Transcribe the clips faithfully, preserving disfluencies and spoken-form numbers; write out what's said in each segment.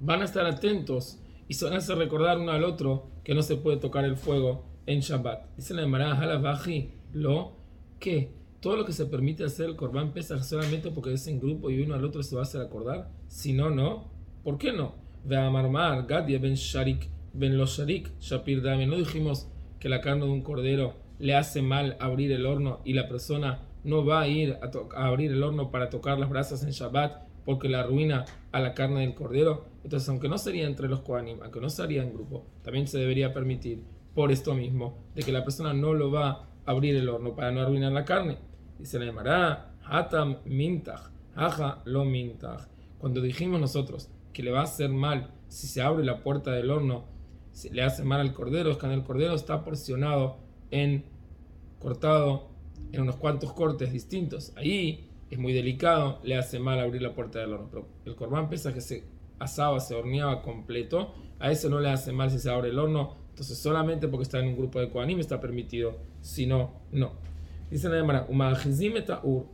van a estar atentos y se van a hacer recordar uno al otro que no se puede tocar el fuego en Shabbat. Dice la Gemara, Halabaji, lo que todo lo que se permite hacer el Corban Pesach solamente porque es en grupo y uno al otro se va a hacer acordar. Si no, no. ¿Por qué no? Ve'amarmar, Gadia ben Sharik, ben lo Sharik, Shapir Damen. No dijimos que la carne de un cordero le hace mal abrir el horno y la persona no va a ir a, a abrir el horno para tocar las brasas en Shabbat porque la arruina a la carne del cordero. Entonces, aunque no sería entre los Kohanim, aunque no sería en grupo, también se debería permitir por esto mismo, de que la persona no lo va a abrir el horno para no arruinar la carne. Dice la Gemara, Hatam mintach, Haja lo mintach. Cuando dijimos nosotros que le va a hacer mal si se abre la puerta del horno, si le hace mal al cordero, es que el cordero está porcionado en, cortado en unos cuantos cortes distintos. Ahí es muy delicado, le hace mal abrir la puerta del horno. Pero el Corban Pesach que se asaba, se horneaba completo, a eso no le hace mal si se abre el horno. Entonces solamente porque está en un grupo de Kohanim está permitido, si no, no. Dice la Gemara, Umahizim et Ur.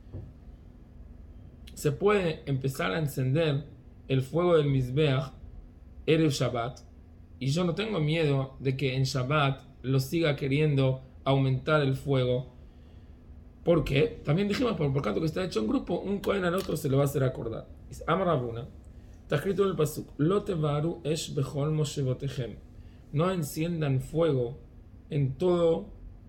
Se puede empezar a encender el fuego del Mizbeach Erev Shabbat, y yo no tengo miedo de que en Shabbat lo siga queriendo aumentar el fuego, porque también dijimos, por, por tanto que está hecho en grupo, un Kohen al otro se lo va a hacer acordar. Dice, Amar Rabuna, está escrito en el pasuk, Lo tevaru esh bechol moshevotechem. No enciendan fuego en todos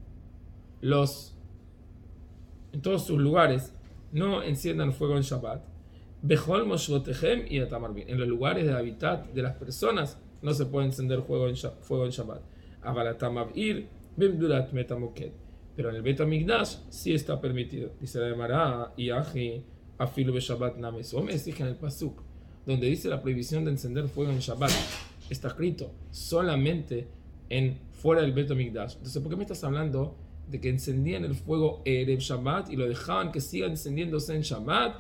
los en todos sus lugares. No enciendan fuego en Shabbat. Bechol moshevotechem y atamarvin. En los lugares de hábitat de las personas no se puede encender fuego en, fuego en Shabbat. Avalatamavir bimdurat metamoked. Pero en el Bet HaMikdash sí está permitido. Dice la Gemara, y aji afilu be Shabbat names. O me exige en el pasuk, donde dice la prohibición de encender fuego en Shabbat, está escrito solamente en fuera del Bet HaMikdash. Entonces, ¿por qué me estás hablando de que encendían el fuego Erev Shabbat y lo dejaban que siga encendiéndose en Shabbat?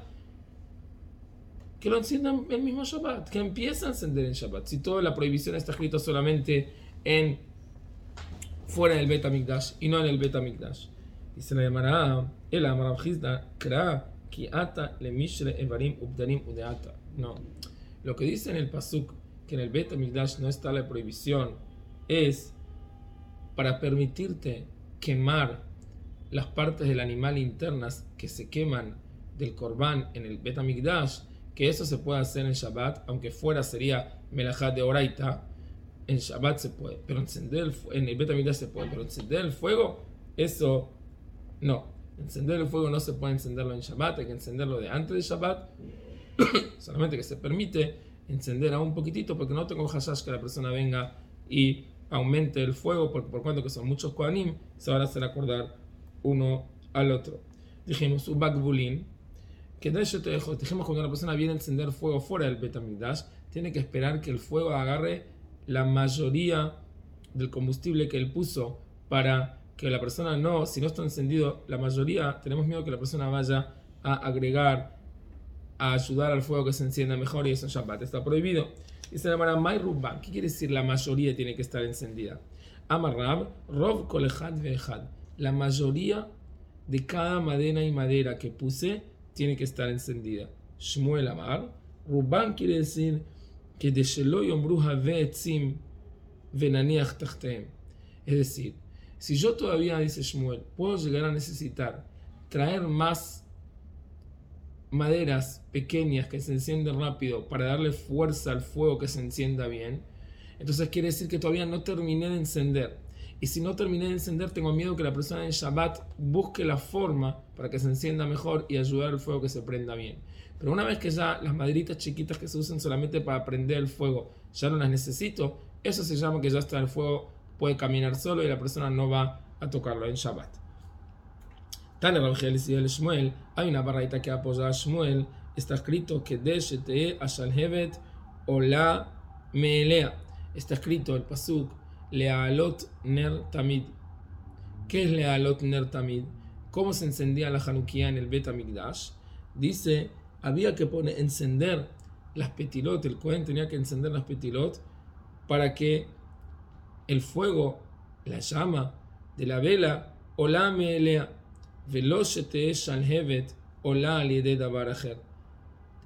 Que lo enciendan el mismo Shabbat, que empieza a encender en Shabbat. Si toda la prohibición está escrita solamente en fuera del Bet HaMikdash y no en el Bet HaMikdash. Dice la Gemara, el Amar Abchizda, Kra, Ki ata le mishre evarim ubdanim udeata. No. Lo que dice en el pasuk que en el Bet HaMikdash no está la prohibición es para permitirte quemar las partes del animal internas que se queman del Corban en el Bet HaMikdash, que eso se puede hacer en Shabbat, aunque fuera sería melajat de oraita. En Shabbat se puede, pero encender el en el Bet HaMikdash se puede, pero encender el fuego, eso no. Encender el fuego no se puede encenderlo en Shabbat, hay que encenderlo de antes de Shabbat. Solamente que se permite encender aún un poquitito, porque no tengo hashash que la persona venga y aumente el fuego, porque por cuanto que son muchos kohanim, se van a hacer acordar uno al otro. Dijimos, ubakbulin, que de hecho te dejo, dijimos cuando una persona viene a encender fuego fuera del Bet HaMikdash, tiene que esperar que el fuego agarre la mayoría del combustible que él puso, para que la persona no, si no está encendido la mayoría, tenemos miedo que la persona vaya a agregar, a ayudar al fuego que se encienda mejor, y eso en Shabbat está prohibido. Dice la Gemara, May Rubban, ¿qué quiere decir la mayoría tiene que estar encendida? Amar Rab, Rov kol echad ve'echad. La mayoría de cada madera y madera que puse tiene que estar encendida. Shmuel Amar, Rubban quiere decir que de shelo yombru have etzim venaniach tachtehem. Es decir, si yo todavía, dice Shmuel, puedo llegar a necesitar traer más maderas pequeñas que se encienden rápido para darle fuerza al fuego que se encienda bien, entonces quiere decir que todavía no terminé de encender. Y si no terminé de encender, tengo miedo que la persona en Shabbat busque la forma para que se encienda mejor y ayudar al fuego que se prenda bien. Pero una vez que ya las maderitas chiquitas que se usan solamente para prender el fuego ya no las necesito, eso se llama que ya está el fuego, puede caminar solo y la persona no va a tocarlo en Shabbat. Tane Rabjel y el Shmuel, hay una barraita que apoya a Shmuel, está escrito que de Shetee Ashalhevet o la Meelea. Está escrito el pasuk Lealot Ner Tamid. ¿Qué es Lealot Ner Tamid? ¿Cómo se encendía la Hanukkah en el Bet HaMikdash? Dice, había que poner, encender las petilot, el Kohen tenía que encender las petilot para que el fuego, la llama de la vela, Ola Meelea, Velo Shetee Shalhevet, Ola Aliede Dabar Acher.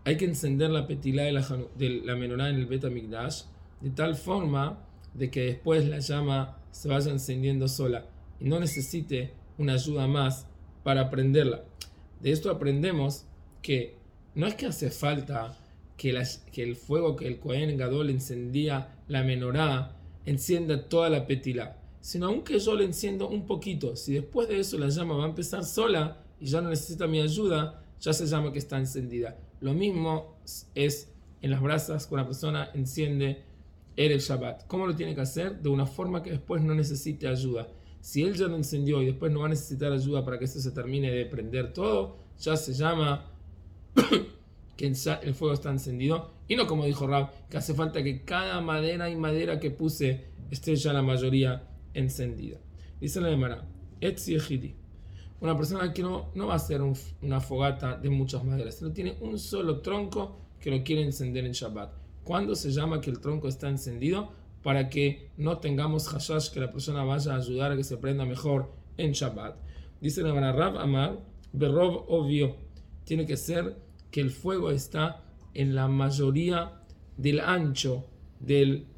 hay que encender la petilá de la, de la menorá en el Bet HaMikdash de tal forma de que después la llama se vaya encendiendo sola y no necesite una ayuda más para prenderla. De esto aprendemos que no es que hace falta que, la, que el fuego que el Kohen Gadol encendía la menorá encienda toda la petilá, sino aunque yo le enciendo un poquito, si después de eso la llama va a empezar sola y ya no necesita mi ayuda, ya se llama que está encendida. Lo mismo es en las brasas cuando la persona enciende Erev Shabbat. ¿Cómo lo tiene que hacer? De una forma que después no necesite ayuda. Si él ya lo encendió y después no va a necesitar ayuda para que esto se termine de prender todo, ya se llama que el fuego está encendido. Y no como dijo Rab, que hace falta que cada madera y madera que puse esté ya la mayoría encendida. Dice la Gemara, Etzi Ejidi. Una persona que no, no va a hacer un, una fogata de muchas maderas, sino tiene un solo tronco que lo quiere encender en Shabbat. ¿Cuándo se llama que el tronco está encendido? Para que no tengamos hashash, que la persona vaya a ayudar a que se prenda mejor en Shabbat. Dice la Gemara, Rav Amar, Berrov obvio. Tiene que ser que el fuego está en la mayoría del ancho del,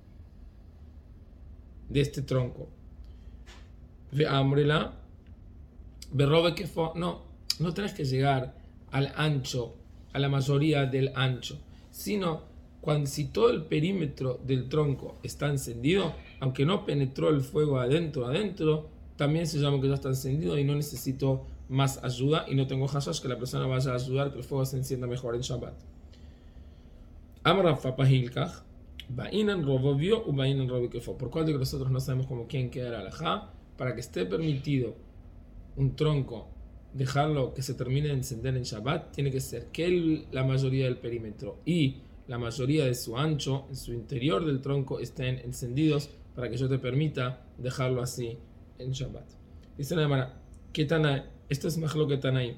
de este tronco. Ve Amrela. Berrobe que fue, no, no tenés que llegar al ancho, a la mayoría del ancho, sino cuando si todo el perímetro del tronco está encendido, aunque no penetró el fuego adentro, adentro, también se llama que ya está encendido y no necesito más ayuda y no tengo hashash que la persona vaya a ayudar que el fuego se encienda mejor en Shabbat. Amar Fapahilkach, Bainan Robovio u Bainan Robikefo. Por cuanto que nosotros no sabemos como quién queda la alajá, para que esté permitido un tronco, dejarlo que se termine de encender en Shabbat, tiene que ser que el, la mayoría del perímetro y la mayoría de su ancho, en su interior del tronco, estén encendidos para que yo te permita dejarlo así en Shabbat. Dice la Gemara, ¿qué Tanay? Esto es Mahlo que Tanay.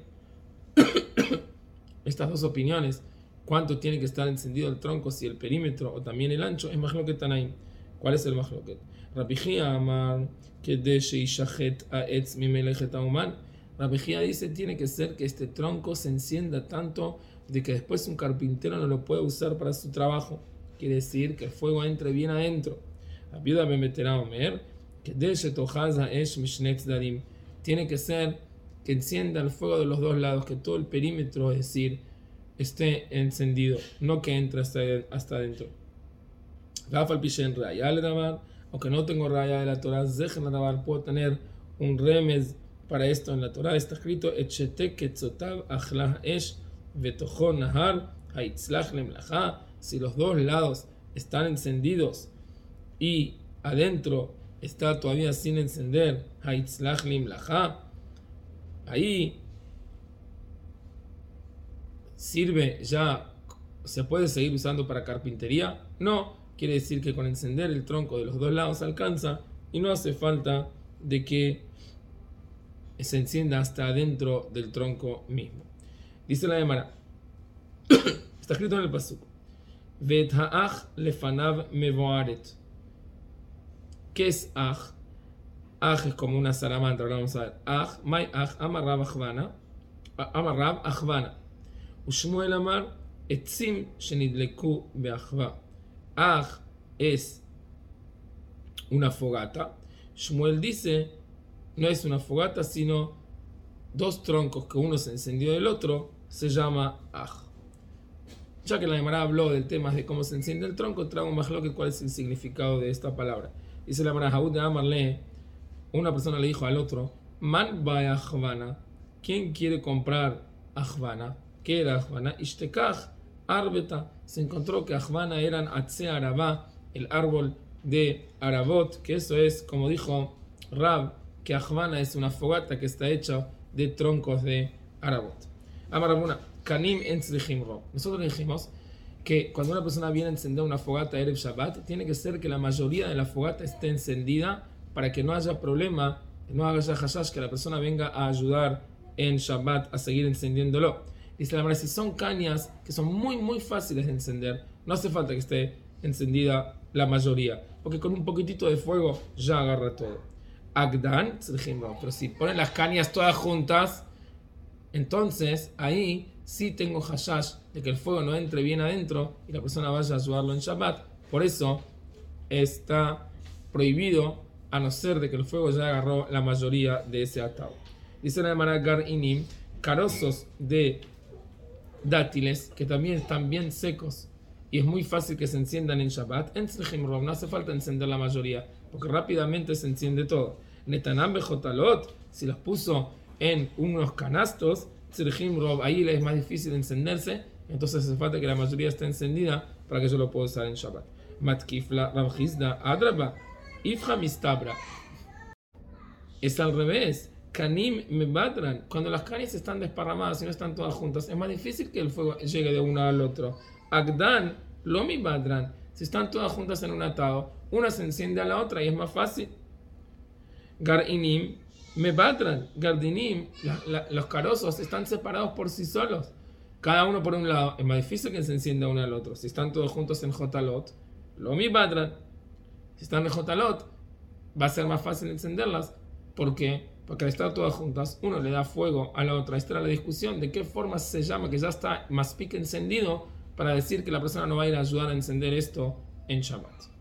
Estas dos opiniones, cuánto tiene que estar encendido el tronco, si el perímetro o también el ancho, es Mahlo que Tanay. ¿Cuál es el Mahlo que? Rabbi Jia Amar que de Sheishajet Aetz Mimelechet Auman. Rabbi Jia dice tiene que ser que este tronco se encienda tanto de que después un carpintero no lo puede usar para su trabajo. Quiere decir que el fuego entre bien adentro. La viuda me meterá a Omer que de Shetochaz Aesh Mishnet Darim. Tiene que ser que encienda el fuego de los dos lados, que todo el perímetro, es decir, esté encendido, no que entre hasta, hasta adentro. Gafal Pishen Rayal Dabar. Aunque no tengo raya de la Torah, puedo tener un remez para esto en la Torah. Está escrito, si los dos lados están encendidos y adentro está todavía sin encender, ahí sirve ya, se puede seguir usando para carpintería. No. Quiere decir que con encender el tronco de los dos lados alcanza y no hace falta de que se encienda hasta adentro del tronco mismo. Dice la Gemara, está escrito en el pasuk, Vet ha'ach lefanav mevoaret. ¿Qué es aj? Aj es como una salamandra, ahora vamos a ver. Aj, mai aj, amarrab achvana, amarrab achvana. Ushmuel amar, etzim shenidleku beachva. Aj es una fogata. Shmuel dice, no es una fogata, sino dos troncos que uno se encendió del otro, se llama aj. Ya que la Gemara habló del tema de cómo se enciende el tronco, traigo un majloque cuál es el significado de esta palabra. Dice la Gemara, Jaúd de Amarle, una persona le dijo al otro, Man va ajvana, ¿quién quiere comprar ajvana? ¿Qué era ajvana? Ishtekach arbeta. Se encontró que ajvana eran atze arabá, el árbol de arabot, que eso es, como dijo Rab, que ajvana es una fogata que está hecha de troncos de arabot. Amarabuna, kanim entzlichimro. Nosotros dijimos que cuando una persona viene a encender una fogata Erev Shabbat, tiene que ser que la mayoría de la fogata esté encendida para que no haya problema, no haya hashash, que la persona venga a ayudar en Shabbat a seguir encendiéndolo. Dice la Gemara, si son cañas que son muy muy fáciles de encender, no hace falta que esté encendida la mayoría, porque con un poquitito de fuego ya agarra todo. Agdan, pero si ponen las cañas todas juntas, entonces ahí si tengo hashash de que el fuego no entre bien adentro y la persona vaya a ayudarlo en Shabbat. Por eso está prohibido, a no ser de que el fuego ya agarró la mayoría de ese atado. Dice la Gemara Gar Inim, carozos de dátiles que también están bien secos y es muy fácil que se enciendan en Shabbat. En Tzrichim Rov no hace falta encender la mayoría porque rápidamente se enciende todo. Netanam bejotalot, si los puso en unos canastos, Tzrichim Rov, ahí es más difícil encenderse, entonces hace falta que la mayoría esté encendida para que yo lo pueda usar en Shabbat. Matkifla Rav Hizda Adraba Ifha Mistabra, es al revés. Kanim mebadran, cuando las canis están desparramadas y no están todas juntas, es más difícil que el fuego llegue de uno al otro. Agdan, lo mibadran, si están todas juntas en un atado, una se enciende a la otra y es más fácil. Garinim mebadran, gardinim, la, la, los carozos están separados por sí solos, cada uno por un lado, es más difícil que se encienda uno al otro. Si están todos juntos en jotalot, lo mibadran, si están en jotalot, va a ser más fácil encenderlas. ¿Por qué? Porque al estar todas juntas, uno le da fuego a la otra. Esta era la discusión de qué forma se llama que ya está más pique encendido para decir que la persona no va a ir a ayudar a encender esto en Shabbat.